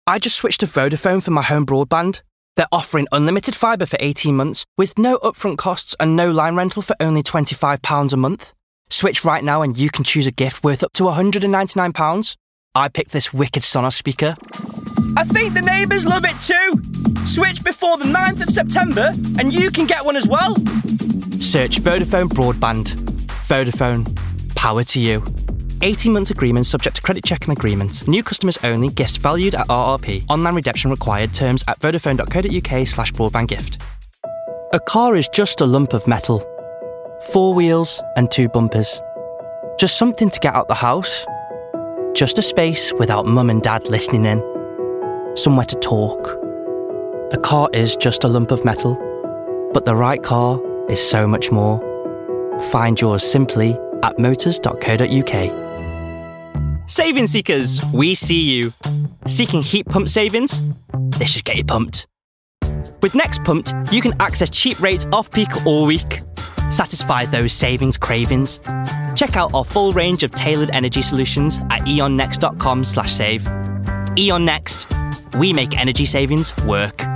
I just switched to Vodafone for my home broadband. They're offering unlimited fibre for 18 months with no upfront costs and no line rental for only £25 a month. Switch right now and you can choose a gift worth up to £199. I picked this wicked Sonos speaker. I think the neighbours love it too. Switch before the 9th of September and you can get one as well. Search Vodafone Broadband. Vodafone. Power to you. 18-month agreement subject to credit check and agreement. New customers only. Gifts valued at RRP. Online redemption required. Terms at vodafone.co.uk/broadbandgift. A car is just a lump of metal. 4 wheels and 2 bumpers. Just something to get out the house. Just a space without mum and dad listening in. Somewhere to talk. A car is just a lump of metal, but the right car is so much more. Find yours simply at motors.co.uk. Saving seekers, we see you. Seeking heat pump savings? This should get you pumped. With Next Pumped, you can access cheap rates off-peak all week. Satisfy those savings cravings. Check out our full range of tailored energy solutions at eonnext.com/save. Eon Next. We make energy savings work.